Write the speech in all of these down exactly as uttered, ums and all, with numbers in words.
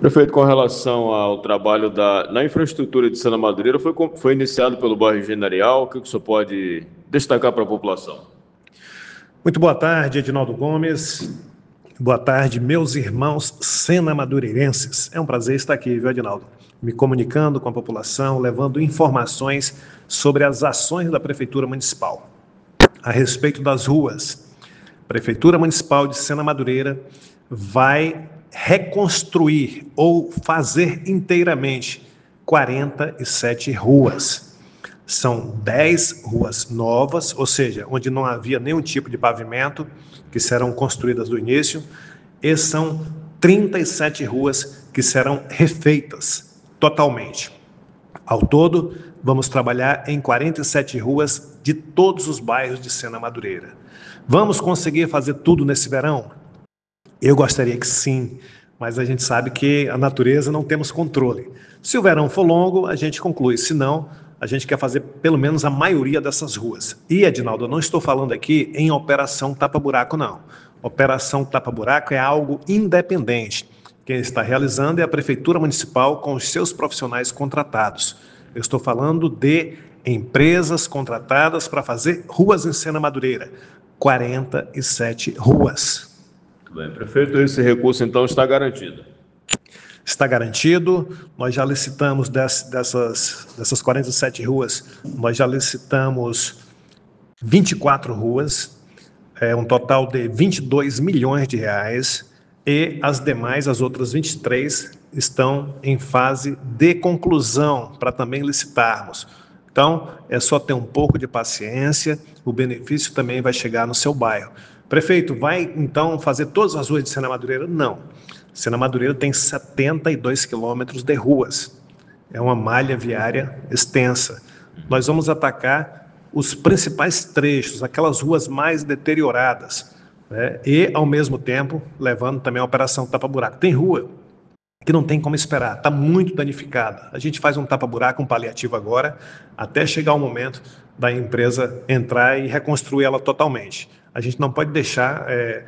Prefeito, com relação ao trabalho da, na infraestrutura de Sena Madureira, foi, com- foi iniciado pelo bairro Engenharial. O que que o senhor pode destacar para a população? Muito boa tarde, Edinaldo Gomes. Boa tarde, meus irmãos sena-madureirenses. É um prazer estar aqui, viu, Edinaldo? Me comunicando com a população, levando informações sobre as ações da Prefeitura Municipal. A respeito das ruas, a Prefeitura Municipal de Sena Madureira vai reconstruir ou fazer inteiramente quarenta e sete ruas. São dez ruas novas, ou seja, onde não havia nenhum tipo de pavimento, que serão construídas do início, e são trinta e sete ruas que serão refeitas totalmente. Ao todo, vamos trabalhar em quarenta e sete ruas de todos os bairros de Sena Madureira. Vamos conseguir fazer tudo nesse verão? Eu gostaria que sim, mas a gente sabe que a natureza não temos controle. Se o verão for longo, a gente conclui, se não, a gente quer fazer pelo menos a maioria dessas ruas. E, Edinaldo, eu não estou falando aqui em operação tapa-buraco, não. Operação tapa-buraco é algo independente. Quem está realizando é a Prefeitura Municipal com os seus profissionais contratados. Eu estou falando de empresas contratadas para fazer ruas em Sena Madureira. quarenta e sete ruas. Muito bem, prefeito, esse recurso então está garantido. Está garantido, nós já licitamos dessas, dessas, dessas quarenta e sete ruas, nós já licitamos vinte e quatro ruas, é um total de vinte e dois milhões de reais, e as demais, as outras vinte e três, estão em fase de conclusão para também licitarmos. Então, é só ter um pouco de paciência, o benefício também vai chegar no seu bairro. Prefeito, vai então fazer todas as ruas de Sena Madureira? Não. Sena Madureira tem setenta e dois quilômetros de ruas. É uma malha viária extensa. Nós vamos atacar os principais trechos, aquelas ruas mais deterioradas, né? E, ao mesmo tempo, levando também a operação tapa-buraco. Tem rua que não tem como esperar, está muito danificada. A gente faz um tapa-buraco, um paliativo agora, até chegar o momento da empresa entrar e reconstruir ela totalmente. A gente não pode deixar é,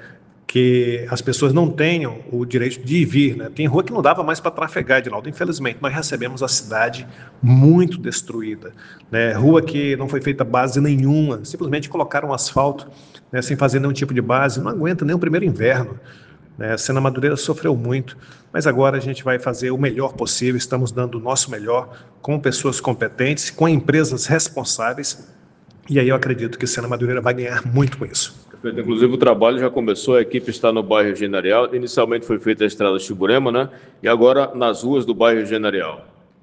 que as pessoas não tenham o direito de ir e vir, né? Tem rua que não dava mais para trafegar, Edinaldo. Infelizmente, nós recebemos a cidade muito destruída, né? Rua que não foi feita base nenhuma, simplesmente colocaram asfalto, né, sem fazer nenhum tipo de base, não aguenta nem o primeiro inverno. A Sena Madureira sofreu muito, mas agora a gente vai fazer o melhor possível, estamos dando o nosso melhor com pessoas competentes, com empresas responsáveis, e aí eu acredito que a Sena Madureira vai ganhar muito com isso. Prefeito, inclusive o trabalho já começou, a equipe está no bairro Engenharial. Inicialmente foi feita a estrada Chiburema, né? E agora nas ruas do bairro Engenharial.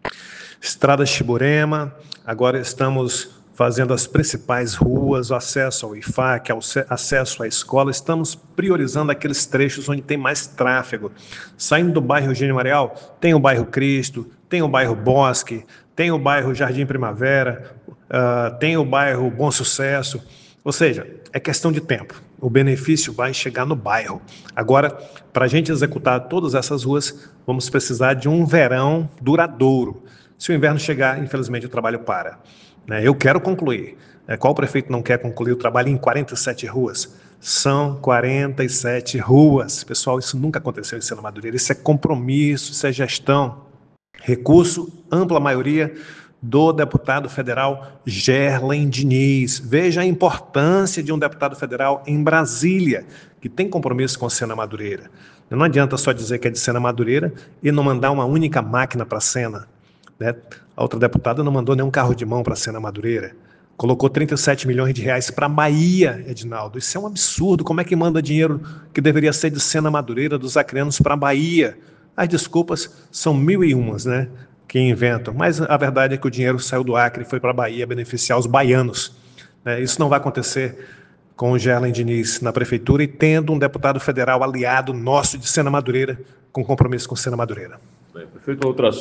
Estrada Chiburema, agora estamos fazendo as principais ruas, o acesso ao I F A C, acesso à escola. Estamos priorizando aqueles trechos onde tem mais tráfego. Saindo do bairro Engenharial, tem o bairro Cristo, tem o bairro Bosque, tem o bairro Jardim Primavera, uh, tem o bairro Bom Sucesso. Ou seja, é questão de tempo. O benefício vai chegar no bairro. Agora, para a gente executar todas essas ruas, vamos precisar de um verão duradouro. Se o inverno chegar, infelizmente o trabalho para. Eu quero concluir. Qual prefeito não quer concluir o trabalho em quarenta e sete ruas? São quarenta e sete ruas. Pessoal, isso nunca aconteceu em Sena Madureira. Isso é compromisso, isso é gestão. Recurso, ampla maioria, do deputado federal Gerlen Diniz. Veja a importância de um deputado federal em Brasília, que tem compromisso com Sena Madureira. Não adianta só dizer que é de Sena Madureira e não mandar uma única máquina para Sena. Né? A outra deputada não mandou nenhum carro de mão para a Sena Madureira. Colocou trinta e sete milhões de reais para a Bahia, Edinaldo. Isso é um absurdo. Como é que manda dinheiro que deveria ser de Sena Madureira, dos acreanos, para a Bahia? As desculpas são mil e umas, né, que inventam. Mas a verdade é que o dinheiro saiu do Acre e foi para a Bahia beneficiar os baianos. Né? Isso não vai acontecer com o Gerlen Diniz na prefeitura e tendo um deputado federal aliado nosso de Sena Madureira com compromisso com Sena Madureira. Bem, prefeito, outra